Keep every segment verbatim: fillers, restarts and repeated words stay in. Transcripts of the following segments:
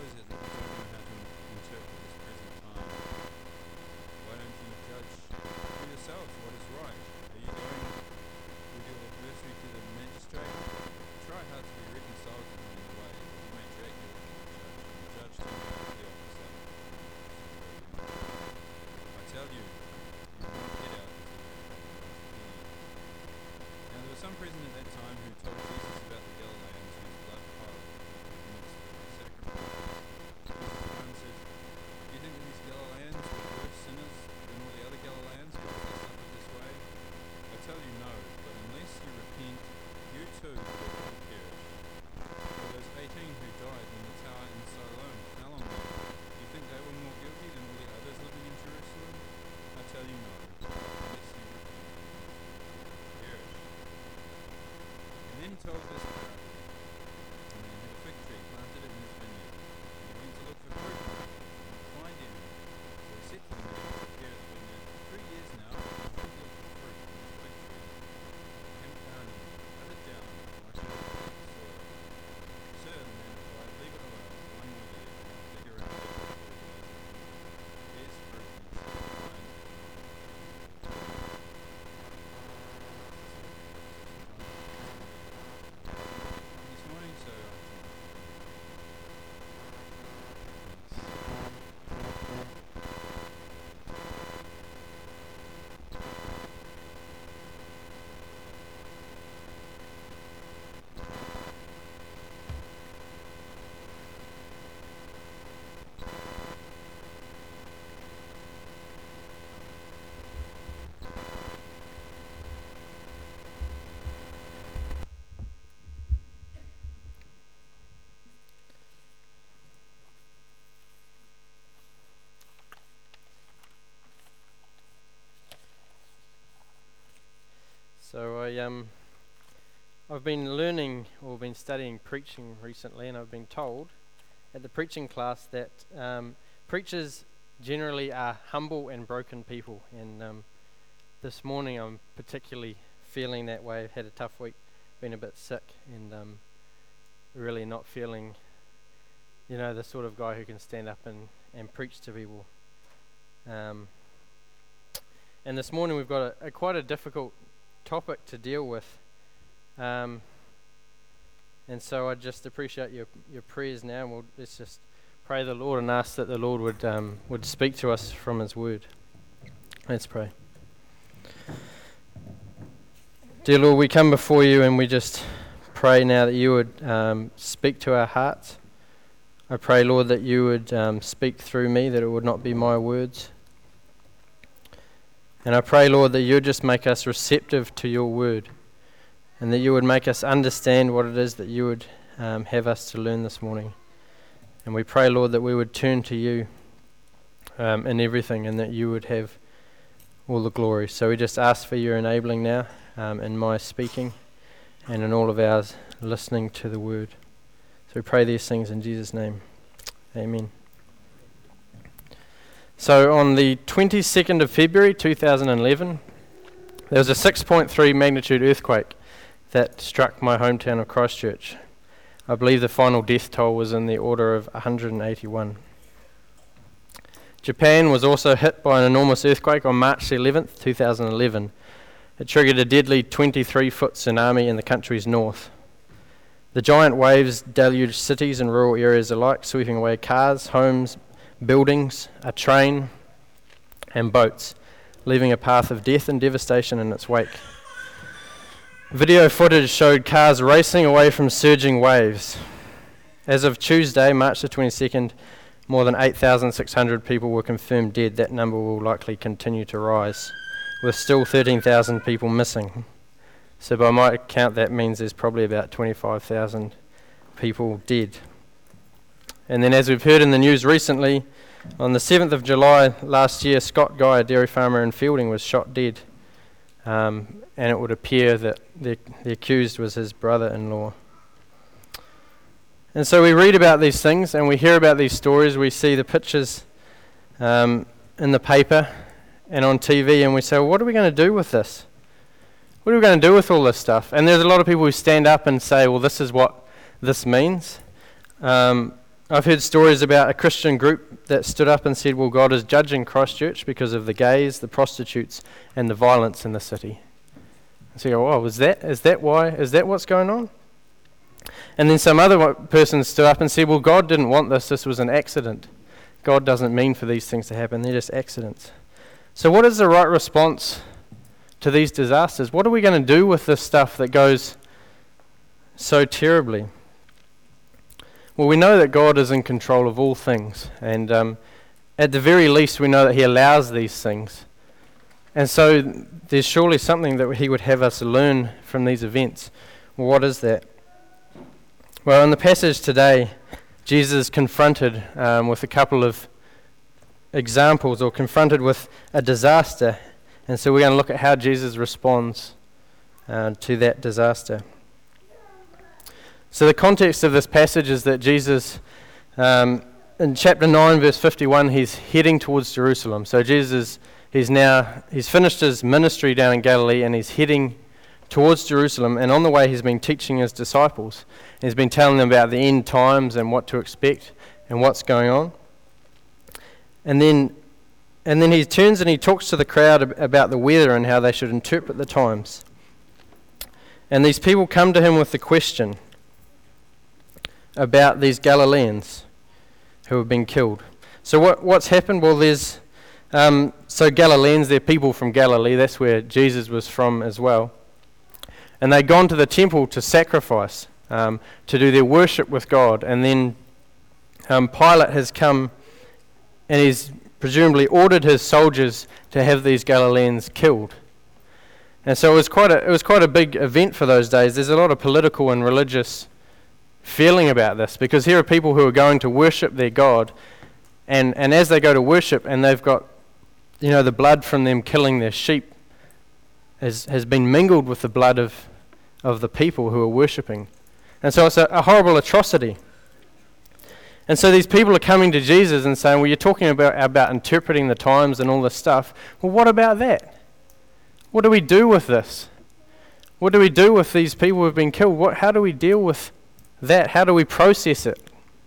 is it that you don't know how to interpret this present time? Why don't you judge for yourselves what is right? Are you going with your adversary to the magistrate? Try hard to be reconciled to him in a way that he may drag you before the judge, and the judge turn you over to the officer. I tell you, you will not get out until you have paid the last penny. Now there were some present at that time who told Jesus about the Galileans whose blood piled amidst the sacrifices. Jesus answered, "Do you think that these Galileans were worse sinners than all the other Galileans because they suffered this way? I tell you no, but unless you repent, you too will all perish. For those eighteen who died when the tower in Siloam fell on them, do you think they were more guilty than all the others living in Jerusalem? I tell you no, but unless you repent, you will perish." And then he told this parable. A man had a fig tree planted in his vineyard, and he went to look for fruit on it, and couldn't find any. So he said to the man who took care of the vineyard, "Three years now, I've been looking for fruit on this fig tree. I haven't found any. Cut it down, and I shall put it in the soil." "Sir," the man replied, "leave it alone one more year, and I'll dig around it and fertilize it. If it bears fruit next year, fine. If not, I'll put it away." This morning, so I So I um I've been learning or been studying preaching recently, and I've been told at the preaching class that um, preachers generally are humble and broken people. And um, this morning I'm particularly feeling that way. I've had a tough week, been a bit sick, and um, really not feeling, you know, the sort of guy who can stand up and, and preach to people. Um, and this morning we've got a, a quite a difficult topic to deal with, um, and so I just appreciate your your prayers now. We'll let's just pray the Lord and ask that the Lord would um, would speak to us from His Word. Let's pray. Dear Lord, we come before you and we just pray now that you would um, speak to our hearts. I pray, Lord, that you would um, speak through me, that it would not be my words. And I pray, Lord, that you would just make us receptive to your word, and that you would make us understand what it is that you would um, have us to learn this morning. And we pray, Lord, that we would turn to you um, in everything, and that you would have all the glory. So we just ask for your enabling now um, in my speaking and in all of ours listening to the word. So we pray these things in Jesus' name. Amen. So on the twenty-second of February two thousand eleven, there was a six point three magnitude earthquake that struck my hometown of Christchurch. I believe the final death toll was in the order of one hundred eighty-one. Japan was also hit by an enormous earthquake on March eleventh, two thousand eleven. It triggered a deadly twenty-three foot tsunami in the country's north. The giant waves deluged cities and rural areas alike, sweeping away cars, homes, buildings, a train, and boats, leaving a path of death and devastation in its wake. Video footage showed cars racing away from surging waves. As of Tuesday, March the twenty-second, more than eight thousand six hundred people were confirmed dead. That number will likely continue to rise, with still thirteen thousand people missing. So by my count, that means there's probably about twenty-five thousand people dead. And then, as we've heard in the news recently, on the seventh of July last year, Scott Guy, a dairy farmer in Fielding, was shot dead. Um, and it would appear that the, the accused was his brother-in-law. And so we read about these things and we hear about these stories. We see the pictures um, in the paper and on T V, and we say, well, what are we going to do with this? What are we going to do with all this stuff? And there's a lot of people who stand up and say, well, this is what this means. Um, I've heard stories about a Christian group that stood up and said, well, God is judging Christchurch because of the gays, the prostitutes, and the violence in the city. So you go, oh, is that, is that why? Is that what's going on? And then some other person stood up and said, well, God didn't want this. This was an accident. God doesn't mean for these things to happen. They're just accidents. So what is the right response to these disasters? What are we going to do with this stuff that goes so terribly? Well, we know that God is in control of all things. And um, at the very least, we know that he allows these things. And so there's surely something that he would have us learn from these events. Well, what is that? Well, in the passage today, Jesus is confronted um, with a couple of examples, or confronted with a disaster. And so we're going to look at how Jesus responds uh, to that disaster. So the context of this passage is that Jesus, um, in chapter nine, verse fifty-one, he's heading towards Jerusalem. So Jesus, he's now, he's finished his ministry down in Galilee, and he's heading towards Jerusalem, and on the way he's been teaching his disciples. He's been telling them about the end times and what to expect and what's going on. And then and then he turns and he talks to the crowd ab- about the weather and how they should interpret the times. And these people come to him with the question about these Galileans who have been killed. So what what's happened? Well, there's um, so Galileans, they're people from Galilee. That's where Jesus was from as well. And they'd gone to the temple to sacrifice, um, to do their worship with God. And then um, Pilate has come and he's presumably ordered his soldiers to have these Galileans killed. And so it was quite a, it was quite a big event for those days. There's a lot of political and religious feeling about this, because here are people who are going to worship their God, and, and as they go to worship and they've got, you know, the blood from them killing their sheep has, has been mingled with the blood of of the people who are worshipping. And so it's a, a horrible atrocity. And so these people are coming to Jesus and saying, well, you're talking about, about interpreting the times and all this stuff. Well, what about that? What do we do with this? What do we do with these people who have been killed? What, how do we deal with that? How do we process it?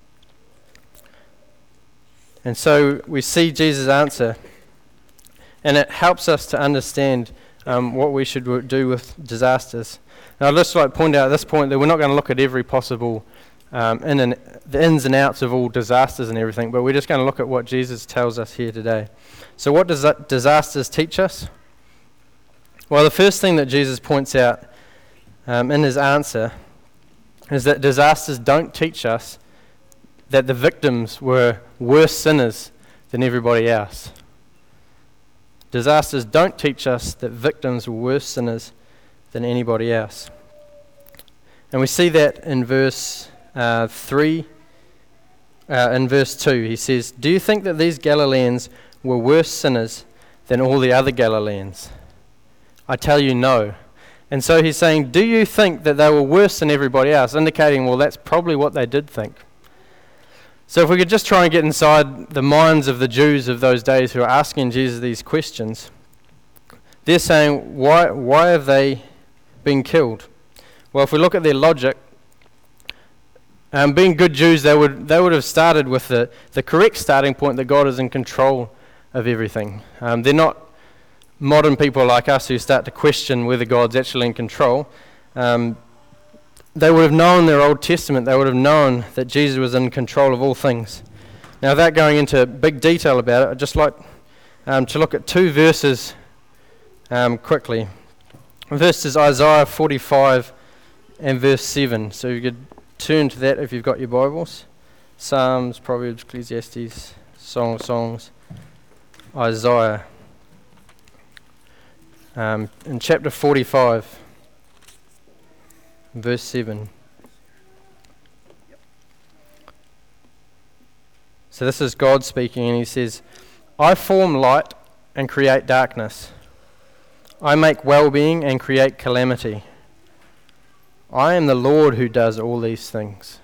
And so we see Jesus' answer, and it helps us to understand um, what we should w- do with disasters. Now, I'd just like to point out at this point that we're not going to look at every possible um, in and the ins and outs of all disasters and everything, but we're just going to look at what Jesus tells us here today. So what does that disasters teach us? Well, the first thing that Jesus points out um, in his answer is that disasters don't teach us that the victims were worse sinners than everybody else. Disasters don't teach us that victims were worse sinners than anybody else. And we see that in verse uh, three, uh, in verse two. He says, do you think that these Galileans were worse sinners than all the other Galileans? I tell you no. And so he's saying, do you think that they were worse than everybody else? Indicating, well, that's probably what they did think. So if we could just try and get inside the minds of the Jews of those days who are asking Jesus these questions, they're saying, why, why have they been killed? Well, if we look at their logic, um, being good Jews, they would they would have started with the, the correct starting point that God is in control of everything. Um, they're not modern people like us who start to question whether God's actually in control. Um, they would have known their Old Testament. They would have known that Jesus was in control of all things. Now, without going into big detail about it, I'd just like um, to look at two verses um, quickly. The first is Isaiah forty-five and verse seven. So you could turn to that if you've got your Bibles. Psalms, Proverbs, Ecclesiastes, Song of Songs, Isaiah. Um, in chapter forty-five, verse seven. So this is God speaking, and he says, I form light and create darkness. I make well-being and create calamity. I am the Lord who does all these things.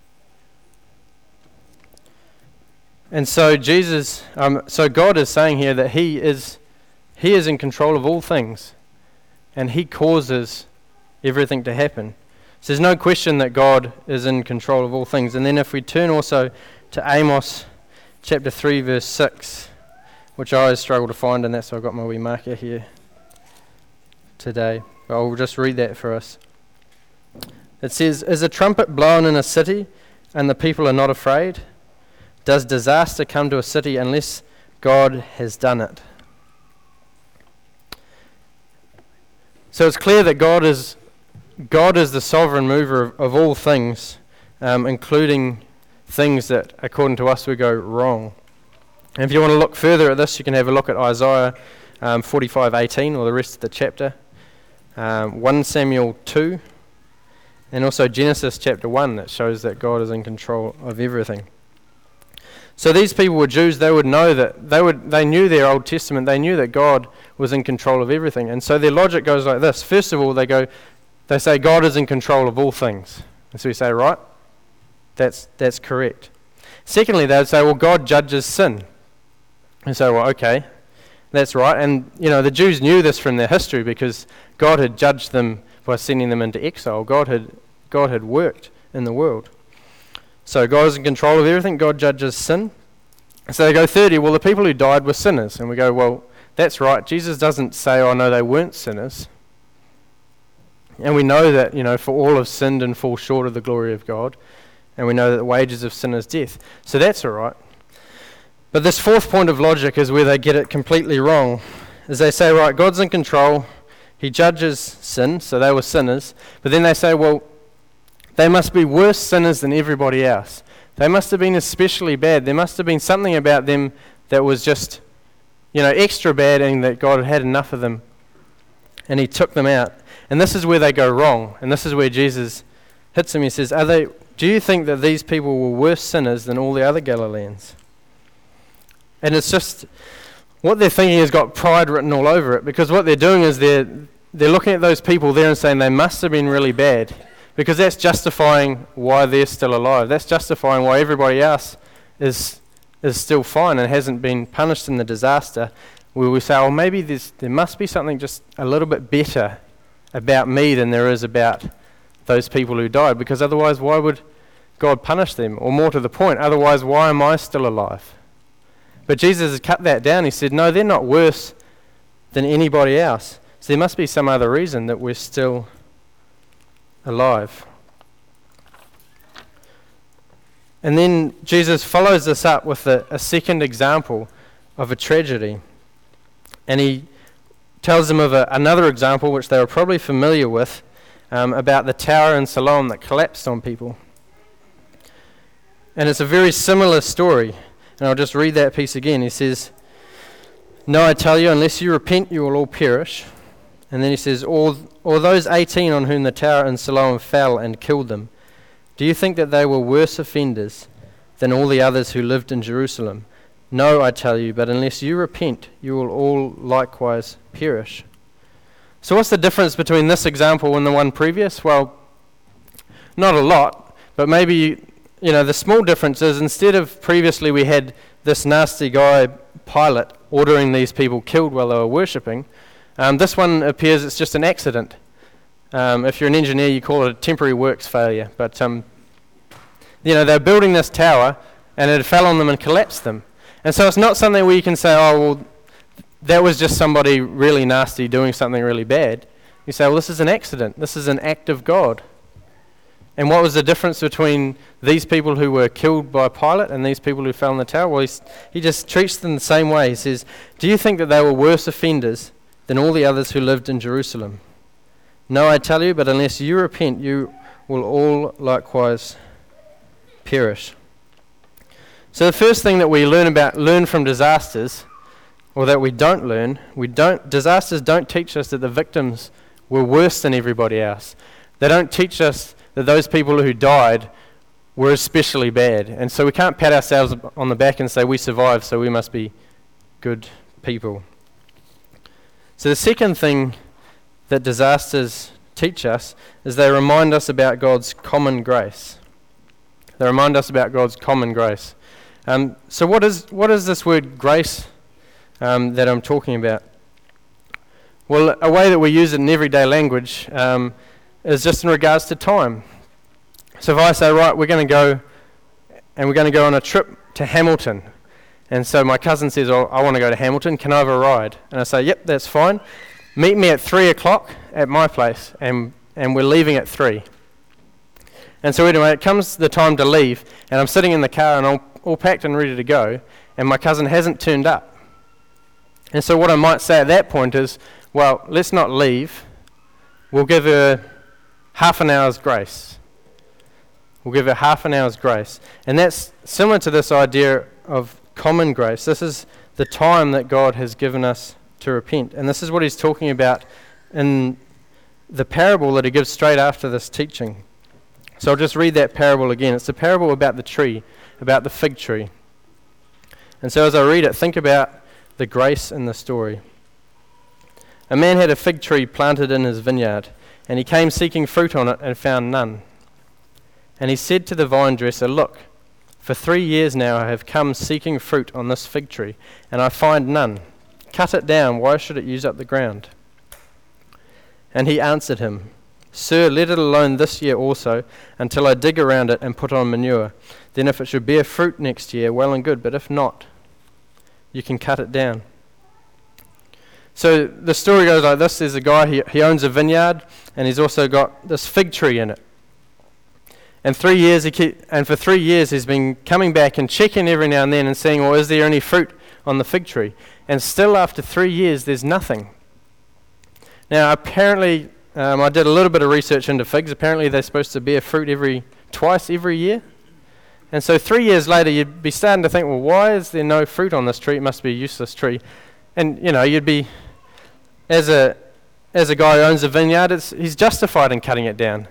And so Jesus, um, so God is saying here that He is, He is in control of all things, and He causes everything to happen. So there's no question that God is in control of all things. And then if we turn also to Amos chapter three, verse six, which I always struggle to find, and that's why I've got my wee marker here today. But I'll just read that for us. It says, "Is a trumpet blown in a city, and the people are not afraid? Does disaster come to a city unless God has done it?" So it's clear that God is God is the sovereign mover of, of all things, um, including things that, according to us, would go wrong. And if you want to look further at this, you can have a look at Isaiah um, forty-five eighteen, or the rest of the chapter, um, First Samuel two, and also Genesis chapter one, that shows that God is in control of everything. So these people were Jews. They would know that they would they knew their Old Testament. They knew that God was in control of everything. And so their logic goes like this. First of all, they go, they say God is in control of all things. And so we say, right, that's that's correct. Secondly, they would say, well, God judges sin. And so, well, okay, that's right. And you know, the Jews knew this from their history because God had judged them by sending them into exile. God had God had worked in the world. So God is in control of everything. God judges sin. So they go, thirdly, well, the people who died were sinners. And we go, well, that's right. Jesus doesn't say, oh, no, they weren't sinners. And we know that, you know, for all have sinned and fall short of the glory of God. And we know that the wages of sin is death. So that's all right. But this fourth point of logic is where they get it completely wrong. Is they say, right, God's in control. He judges sin, so they were sinners. But then they say, well, they must be worse sinners than everybody else. They must have been especially bad. There must have been something about them that was just, you know, extra bad, and that God had had enough of them and he took them out. And this is where they go wrong. And this is where Jesus hits them. He says, "Are they? Do you think that these people were worse sinners than all the other Galileans?" And it's just, what they're thinking has got pride written all over it, because what they're doing is they're they're looking at those people there and saying they must have been really bad. Because that's justifying why they're still alive. That's justifying why everybody else is is still fine and hasn't been punished in the disaster. Where we say, well, maybe there's, there must be something just a little bit better about me than there is about those people who died. Because otherwise, why would God punish them? Or more to the point, otherwise, why am I still alive? But Jesus has cut that down. He said, no, they're not worse than anybody else. So there must be some other reason that we're still alive. And then Jesus follows this up with a, a second example of a tragedy. And he tells them of a, another example which they were probably familiar with, um, about the tower in Siloam that collapsed on people. And it's a very similar story. And I'll just read that piece again. He says, "No, I tell you, unless you repent, you will all perish." And then he says, or, or those eighteen on whom the tower in Siloam fell and killed them, do you think that they were worse offenders than all the others who lived in Jerusalem? No, I tell you, but unless you repent, you will all likewise perish. So what's the difference between this example and the one previous? Well, not a lot, but maybe, you know, the small difference is instead of previously we had this nasty guy, Pilate, ordering these people killed while they were worshipping, Um, this one appears it's just an accident. Um, if you're an engineer, you call it a temporary works failure. But, um, you know, they're building this tower, and it fell on them and collapsed them. And so it's not something where you can say, oh, well, that was just somebody really nasty doing something really bad. You say, well, this is an accident. This is an act of God. And what was the difference between these people who were killed by Pilate and these people who fell in the tower? Well, he's, he just treats them the same way. He says, do you think that they were worse offenders than all the others who lived in Jerusalem? No, I tell you, but unless you repent, you will all likewise perish. So the first thing that we learn about, learn from disasters, or that we don't learn, we don't, disasters don't teach us that the victims were worse than everybody else. They don't teach us that those people who died were especially bad. And so we can't pat ourselves on the back and say we survived, so we must be good people. So the second thing that disasters teach us is they remind us about God's common grace. They remind us about God's common grace. Um, so what is what is this word grace um, that I'm talking about? Well, a way that we use it in everyday language, um, is just in regards to time. So if I say, right, we're going to go, and we're going to go on a trip to Hamilton, and so my cousin says, oh, I want to go to Hamilton, can I have a ride? And I say, yep, that's fine. Meet me at three o'clock at my place, and, and we're leaving at three. And so anyway, it comes the time to leave, and I'm sitting in the car and all, all packed and ready to go, and my cousin hasn't turned up. And so what I might say at that point is, well, let's not leave. We'll give her half an hour's grace. We'll give her half an hour's grace. And that's similar to this idea of common grace. This is the time that God has given us to repent. And this is what he's talking about in the parable that he gives straight after this teaching. So I'll just read that parable again. It's the parable about the tree, about the fig tree. And so as I read it, think about the grace in the story. A man had a fig tree planted in his vineyard, and he came seeking fruit on it and found none. And he said to the vine dresser, look, for three years now I have come seeking fruit on this fig tree, and I find none. Cut it down, why should it use up the ground? And he answered him, Sir, let it alone this year also, until I dig around it and put on manure. Then if it should bear fruit next year, well and good, but if not, you can cut it down. So the story goes like this. There's a guy, he, he owns a vineyard, and he's also got this fig tree in it. And three years, he keep, and for three years he's been coming back and checking every now and then and saying, well, is there any fruit on the fig tree? And still after three years, there's nothing. Now apparently, um, I did a little bit of research into figs. Apparently they're supposed to bear fruit every twice every year. And so three years later, you'd be starting to think, well, why is there no fruit on this tree? It must be a useless tree. And, you know, you'd be, as a as a guy who owns a vineyard, it's, he's justified in cutting it down.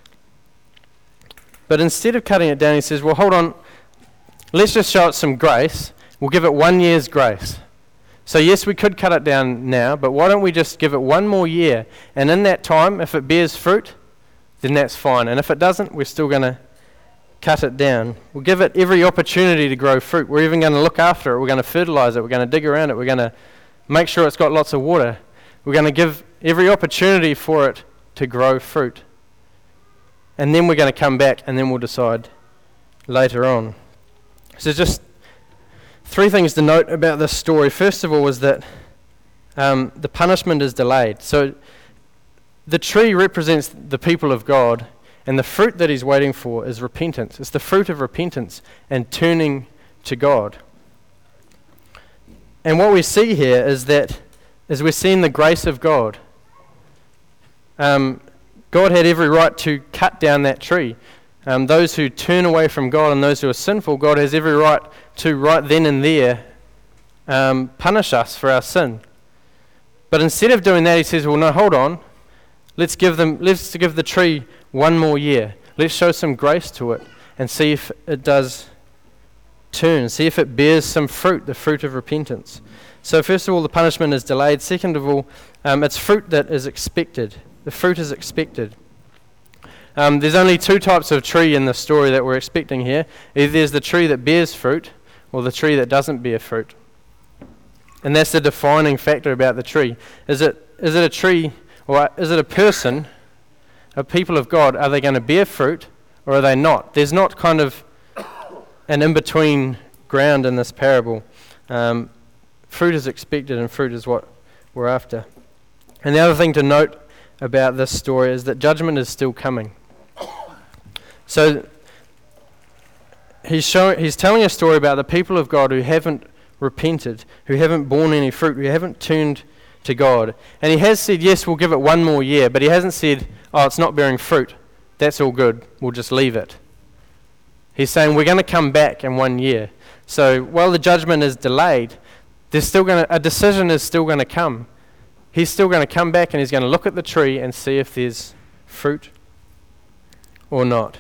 But instead of cutting it down, he says, well, hold on, let's just show it some grace. We'll give it one year's grace. So yes, we could cut it down now, but why don't we just give it one more year? And in that time, if it bears fruit, then that's fine. And if it doesn't, we're still going to cut it down. We'll give it every opportunity to grow fruit. We're even going to look after it. We're going to fertilize it. We're going to dig around it. We're going to make sure it's got lots of water. We're going to give every opportunity for it to grow fruit. And then we're going to come back and then we'll decide later on. So just three things to note about this story. First of all is that um, the punishment is delayed. So the tree represents the people of God, and the fruit that he's waiting for is repentance. It's the fruit of repentance and turning to God. And what we see here is that is we're seeing the grace of God. Um, God had every right to cut down that tree. Um, those who turn away from God and those who are sinful, God has every right to right then and there um, punish us for our sin. But instead of doing that, he says, well, no, hold on. Let's give them. Let's give the tree one more year. Let's show some grace to it and see if it does turn. See if it bears some fruit, the fruit of repentance. So first of all, the punishment is delayed. Second of all, um, it's fruit that is expected. The fruit is expected. Um, there's only two types of tree in the story that we're expecting here. Either there's the tree that bears fruit or the tree that doesn't bear fruit. And that's the defining factor about the tree. Is it is it a tree or is it a person, a people of God? Are they going to bear fruit or are they not? There's not kind of an in-between ground in this parable. Um, fruit is expected and fruit is what we're after. And the other thing to note about this story is that judgment is still coming. So he's showing, he's telling a story about the people of God who haven't repented, who haven't borne any fruit, who haven't turned to God. And he has said, yes, we'll give it one more year, but he hasn't said, oh, it's not bearing fruit. That's all good. We'll just leave it. He's saying we're going to come back in one year. So while the judgment is delayed, there's still going to, a decision is still going to come. He's still going to come back and he's going to look at the tree and see if there's fruit or not.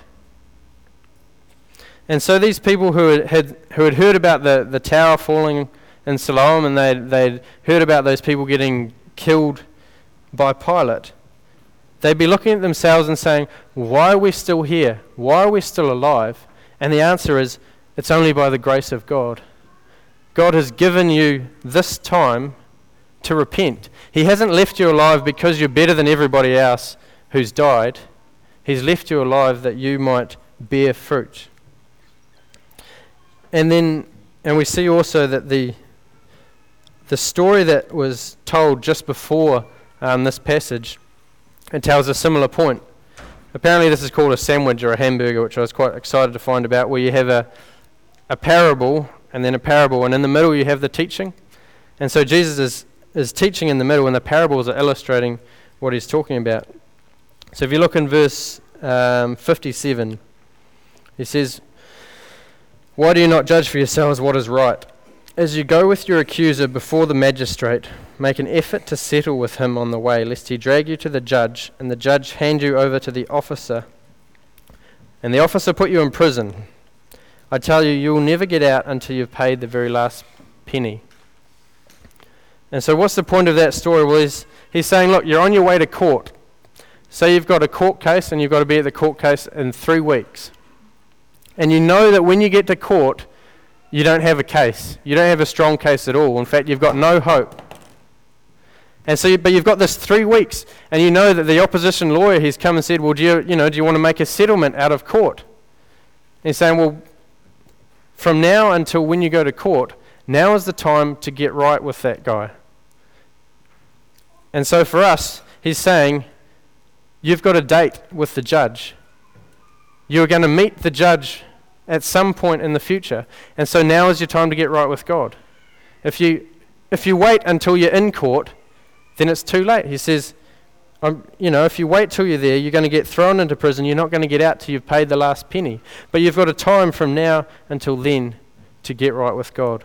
And so these people who had, had who had heard about the, the tower falling in Siloam, and they'd, they'd heard about those people getting killed by Pilate, they'd be looking at themselves and saying, why are we still here? Why are we still alive? And the answer is, it's only by the grace of God. God has given you this time to repent. He hasn't left you alive because you're better than everybody else who's died. He's left you alive that you might bear fruit. And then, and we see also that the the story that was told just before um, this passage, it tells a similar point. Apparently this is called a sandwich or a hamburger, which I was quite excited to find about, where you have a, a parable and then a parable, and in the middle you have the teaching. And so Jesus is, is teaching in the middle, and the parables are illustrating what he's talking about. So if you look in verse um, fifty-seven, he says, "Why do you not judge for yourselves what is right? As you go with your accuser before the magistrate, make an effort to settle with him on the way, lest he drag you to the judge, and the judge hand you over to the officer, and the officer put you in prison. I tell you, you will never get out until you've paid the very last penny." And so what's the point of that story? Well, he's, he's saying, look, you're on your way to court. Say you've got a court case, and you've got to be at the court case in three weeks. And you know that when you get to court, you don't have a case. You don't have a strong case at all. In fact, you've got no hope. And so, you, but you've got this three weeks, and you know that the opposition lawyer, he's come and said, well, do you, you know, do you want to make a settlement out of court? And he's saying, well, from now until when you go to court, now is the time to get right with that guy. And so for us, he's saying, you've got a date with the judge. You're going to meet the judge at some point in the future. And so now is your time to get right with God. If you if you wait until you're in court, then it's too late. He says, um, you know, if you wait till you're there, you're going to get thrown into prison. You're not going to get out till you've paid the last penny. But you've got a time from now until then to get right with God.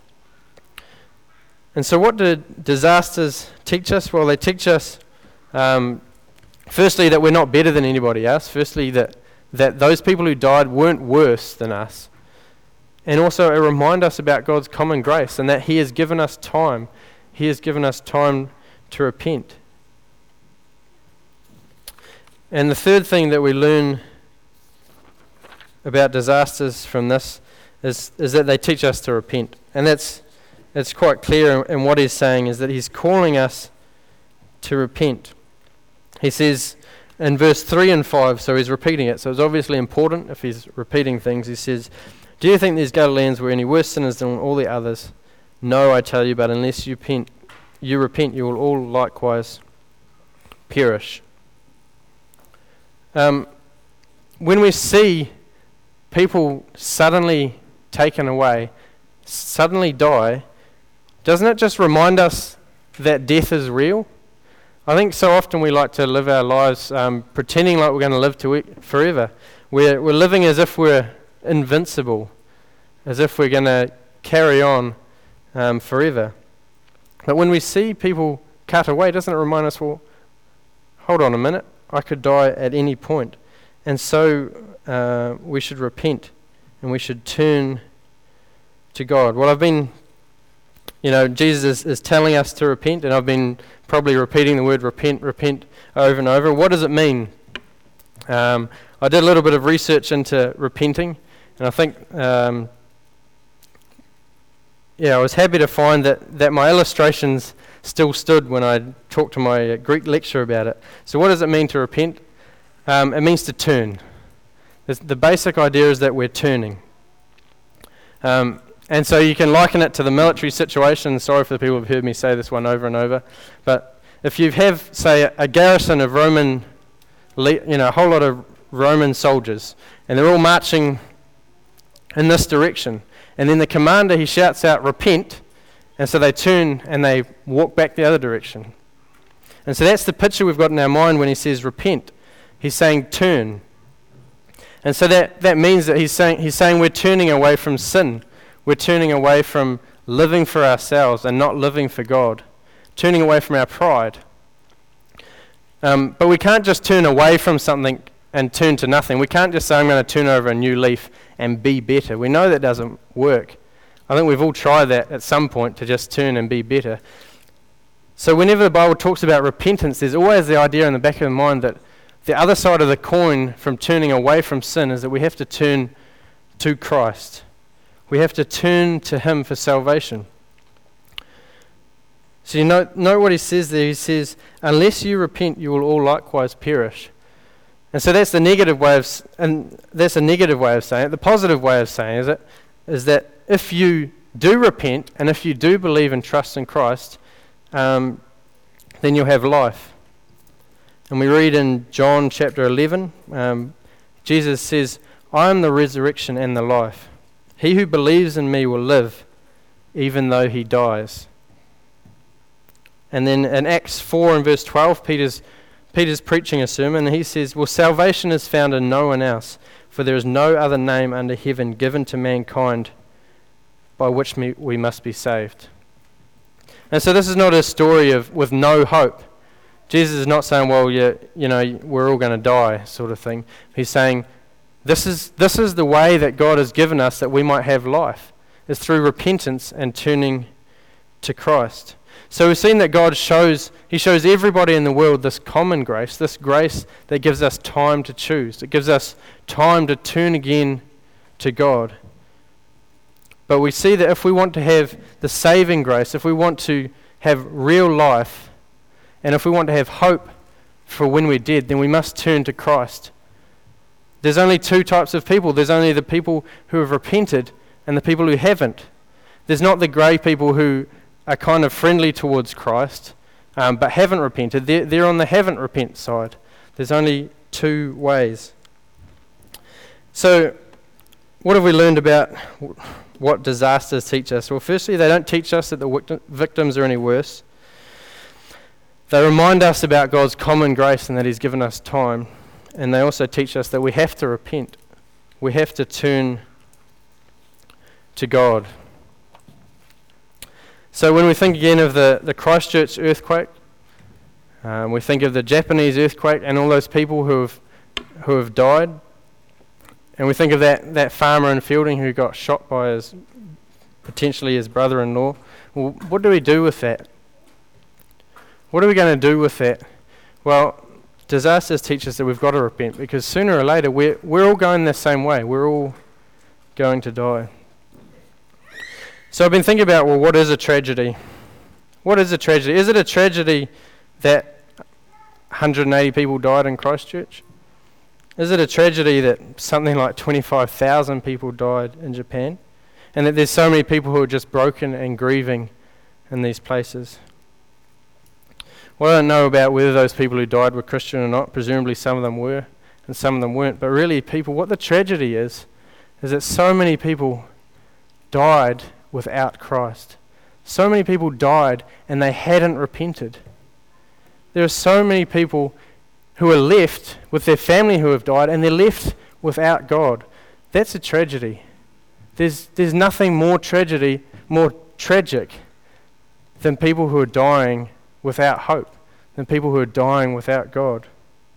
And so what do disasters teach us? Well, they teach us, um, firstly, that we're not better than anybody else. Firstly, that, that those people who died weren't worse than us. And also, it reminds us about God's common grace and that he has given us time. He has given us time to repent. And the third thing that we learn about disasters from this is, is that they teach us to repent. And that's it's quite clear in, in what he's saying, is that he's calling us to repent. He says in verse three and five, so he's repeating it, so it's obviously important if he's repeating things. He says, "Do you think these Galileans were any worse sinners than all the others? No, I tell you, but unless you repent, you repent, you will all likewise perish." Um, when we see people suddenly taken away, suddenly die, doesn't it just remind us that death is real? I think so often we like to live our lives um, pretending like we're going to live to it forever. We're, we're living as if we're invincible, as if we're going to carry on um, forever. But when we see people cut away, doesn't it remind us, well, hold on a minute, I could die at any point. And so uh, we should repent and we should turn to God. Well, I've been, you know, Jesus is, is telling us to repent, and I've been probably repeating the word repent, repent over and over. What does it mean? Um, I did a little bit of research into repenting, and I think, um, yeah, I was happy to find that, that my illustrations still stood when I talked to my Greek lecturer about it. So what does it mean to repent? Um, it means to turn. It's, the basic idea is that we're turning. Um, and so you can liken it to the military situation. Sorry for the people who've heard me say this one over and over. But if you have, say, a, a garrison of Roman, le- you know, a whole lot of Roman soldiers, and they're all marching in this direction, and then the commander, he shouts out, "Repent," and so they turn and they walk back the other direction. And so that's the picture we've got in our mind when he says repent. He's saying turn. And so that, that means that he's saying he's saying we're turning away from sin. We're turning away from living for ourselves and not living for God. Turning away from our pride. Um, but we can't just turn away from something and turn to nothing. We can't just say, I'm going to turn over a new leaf and be better. We know that doesn't work. I think we've all tried that at some point, to just turn and be better. So whenever the Bible talks about repentance, there's always the idea in the back of the mind that the other side of the coin from turning away from sin is that we have to turn to Christ. We have to turn to him for salvation. So you know, note what he says there. He says, unless you repent, you will all likewise perish. And so that's the negative way of, s- and that's a negative way of saying it. The positive way of saying is it is that if you do repent and if you do believe and trust in Christ, um, then you'll have life. And we read in John chapter eleven, um, Jesus says, I am the resurrection and the life. He who believes in me will live, even though he dies. And then in Acts four and verse twelve, Peter's Peter's preaching a sermon, and he says, well, salvation is found in no one else, for there is no other name under heaven given to mankind by which me, we must be saved. And so this is not a story of with no hope. Jesus is not saying, well, you, you know, we're all going to die, sort of thing. He's saying, this is this is the way that God has given us that we might have life. It's through repentance and turning to Christ. So we've seen that God shows, he shows everybody in the world this common grace, this grace that gives us time to choose. It gives us time to turn again to God. But we see that if we want to have the saving grace, if we want to have real life, and if we want to have hope for when we're dead, then we must turn to Christ. There's only two types of people. There's only the people who have repented and the people who haven't. There's not the grey people who are kind of friendly towards Christ, um, but haven't repented. They're, they're on the haven't repent side. There's only two ways. So, what have we learned about what disasters teach us? Well, firstly, they don't teach us that the victim, victims are any worse. They remind us about God's common grace and that he's given us time. And they also teach us that we have to repent. We have to turn to God. So when we think again of the, the Christchurch earthquake, um, we think of the Japanese earthquake and all those people who have who have died, and we think of that, that farmer in Fielding who got shot by his, potentially his brother-in-law. Well, what do we do with that? What are we going to do with that? Well, disasters teach us that we've got to repent, because sooner or later we're, we're all going the same way. We're all going to die. So I've been thinking about, well, what is a tragedy? What is a tragedy? Is it a tragedy that one hundred eighty people died in Christchurch? Is it a tragedy that something like twenty-five thousand people died in Japan? And that there's so many people who are just broken and grieving in these places? Well, I don't know about whether those people who died were Christian or not. Presumably some of them were and some of them weren't. But really, people, what the tragedy is, is that so many people died without Christ. So many people died and they hadn't repented. There are so many people who are left with their family who have died, and they're left without God. That's a tragedy. There's there's nothing more tragedy, more tragic than people who are dying without hope, than people who are dying without God.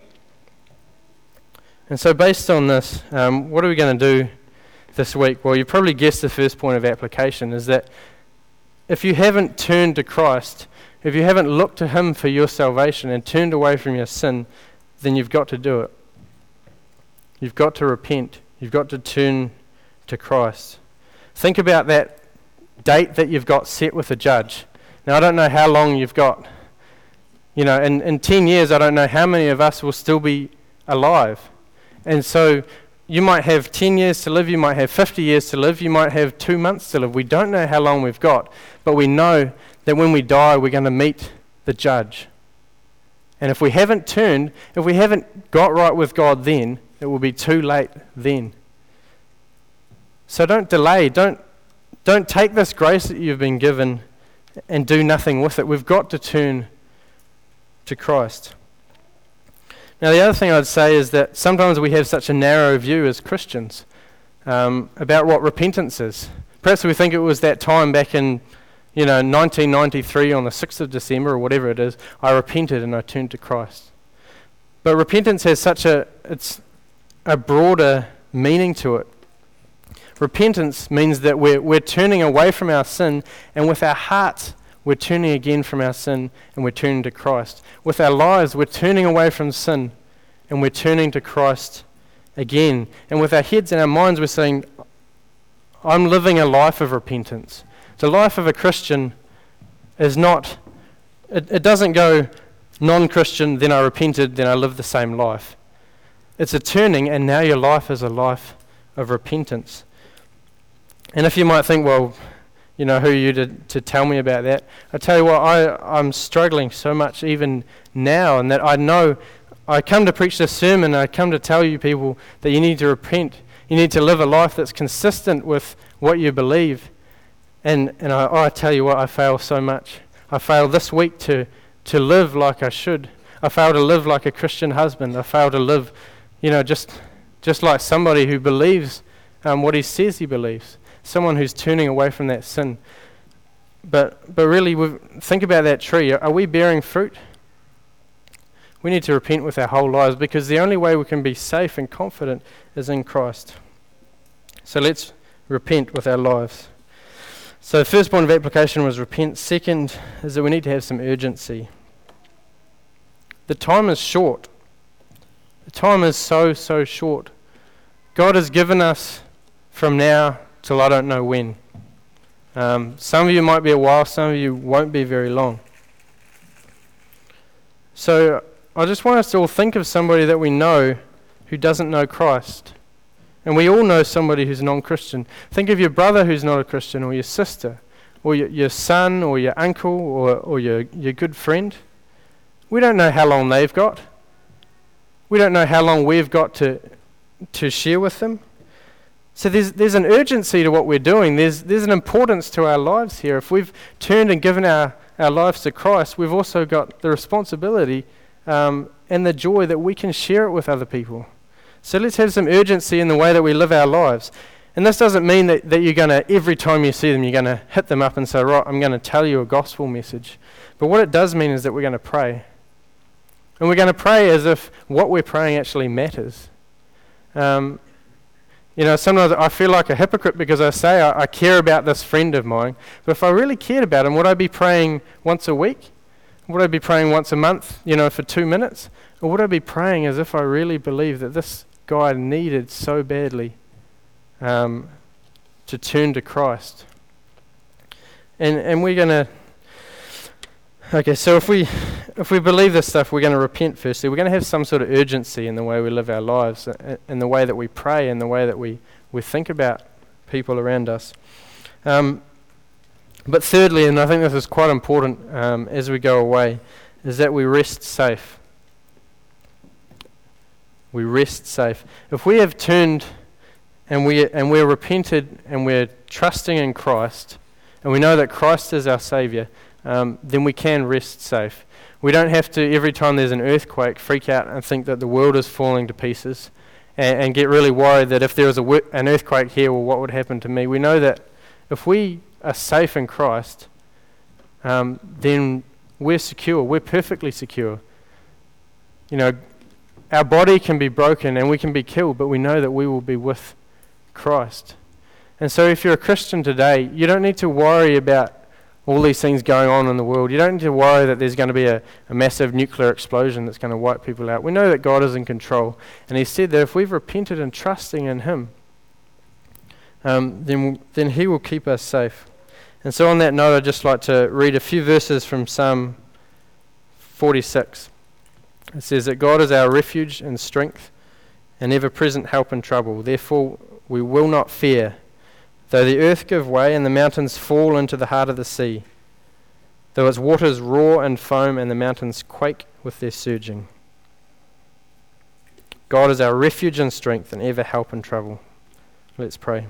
And so based on this, um, what are we going to do this week? Well, you probably guessed the first point of application is that if you haven't turned to Christ, if you haven't looked to him for your salvation and turned away from your sin, then you've got to do it. You've got to repent. You've got to turn to Christ. Think about that date that you've got set with a judge. Now, I don't know how long you've got. You know, in, in ten years, I don't know how many of us will still be alive. And so you might have ten years to live, you might have fifty years to live, you might have two months to live. We don't know how long we've got, but we know that when we die, we're going to meet the judge. And if we haven't turned, if we haven't got right with God then, it will be too late then. So don't delay. Don't, don't take this grace that you've been given and do nothing with it. We've got to turn to Christ. Now, the other thing I'd say is that sometimes we have such a narrow view as Christians um, about what repentance is. Perhaps we think it was that time back in, you know, nineteen ninety-three on the sixth of December or whatever it is, I repented and I turned to Christ. But repentance has such a, it's a broader meaning to it. Repentance means that we're, we're turning away from our sin, and with our hearts, we're turning again from our sin and we're turning to Christ. With our lives, we're turning away from sin and we're turning to Christ again. And with our heads and our minds, we're saying, I'm living a life of repentance. The life of a Christian is not It, it doesn't go non-Christian, then I repented, then I lived the same life. It's a turning, and now your life is a life of repentance. And if you might think, well, you know, who are you to, to tell me about that? I tell you what, I, I'm struggling so much even now, and that I know I come to preach this sermon, I come to tell you people that you need to repent. You need to live a life that's consistent with what you believe. And and I, oh, I tell you what, I fail so much. I fail this week to, to live like I should. I fail to live like a Christian husband. I fail to live, you know, just just like somebody who believes um, what he says he believes. Someone who's turning away from that sin. But but really, we've, think about that tree. Are we bearing fruit? We need to repent with our whole lives, because the only way we can be safe and confident is in Christ. So let's repent with our lives. So first point of application was repent. Second is that we need to have some urgency. The time is short. The time is so, so short. God has given us from now till I don't know when. Um, some of you might be a while, some of you won't be very long. So I just want us to all think of somebody that we know who doesn't know Christ. And we all know somebody who's non-Christian. Think of your brother who's not a Christian, or your sister, or your, your son, or your uncle, or, or your, your good friend. We don't know how long they've got. We don't know how long we've got to to share with them. So there's there's an urgency to what we're doing. There's there's an importance to our lives here. If we've turned and given our, our lives to Christ, we've also got the responsibility um, and the joy that we can share it with other people. So let's have some urgency in the way that we live our lives. And this doesn't mean that, that you're going to, every time you see them, you're going to hit them up and say, right, I'm going to tell you a gospel message. But what it does mean is that we're going to pray. And we're going to pray as if what we're praying actually matters. Um, you know, sometimes I feel like a hypocrite because I say I, I care about this friend of mine. But if I really cared about him, would I be praying once a week? Would I be praying once a month, you know, for two minutes? Or would I be praying as if I really believe that this guy needed so badly um, to turn to Christ? And and we're going to... Okay, so if we if we believe this stuff, we're going to repent firstly. We're going to have some sort of urgency in the way we live our lives, in the way that we pray, in the way that we, we think about people around us. Um, but thirdly, and I think this is quite important um, as we go away, is that we rest safe. We rest safe. If we have turned and we and we're repented and we're trusting in Christ, and we know that Christ is our Saviour, Um, then we can rest safe. We don't have to, every time there's an earthquake, freak out and think that the world is falling to pieces and, and get really worried that if there was a wo- an earthquake here, well, what would happen to me? We know that if we are safe in Christ, um, then we're secure. We're perfectly secure. You know, our body can be broken and we can be killed, but we know that we will be with Christ. And so if you're a Christian today, you don't need to worry about all these things going on in the world. You don't need to worry that there's going to be a, a massive nuclear explosion that's going to wipe people out. We know that God is in control. And he said that if we've repented and trusting in him, um, then, then he will keep us safe. And so on that note, I'd just like to read a few verses from Psalm forty-six. It says that God is our refuge and strength, and ever-present help in trouble. Therefore we will not fear, though the earth give way and the mountains fall into the heart of the sea, though its waters roar and foam and the mountains quake with their surging. God is our refuge and strength and ever help in trouble. Let's pray.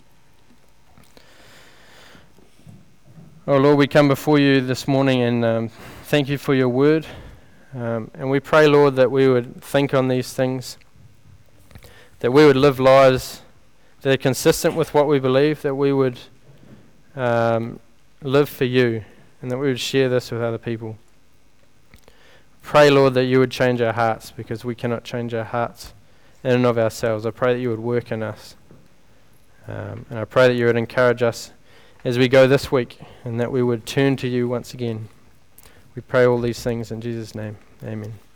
Oh Lord, we come before you this morning and um, thank you for your word. Um, and we pray, Lord, that we would think on these things, that we would live lives that are consistent with what we believe, that we would um, live for you, and that we would share this with other people. Pray, Lord, that you would change our hearts, because we cannot change our hearts in and of ourselves. I pray that you would work in us. Um, and I pray that you would encourage us as we go this week, and that we would turn to you once again. We pray all these things in Jesus' name. Amen.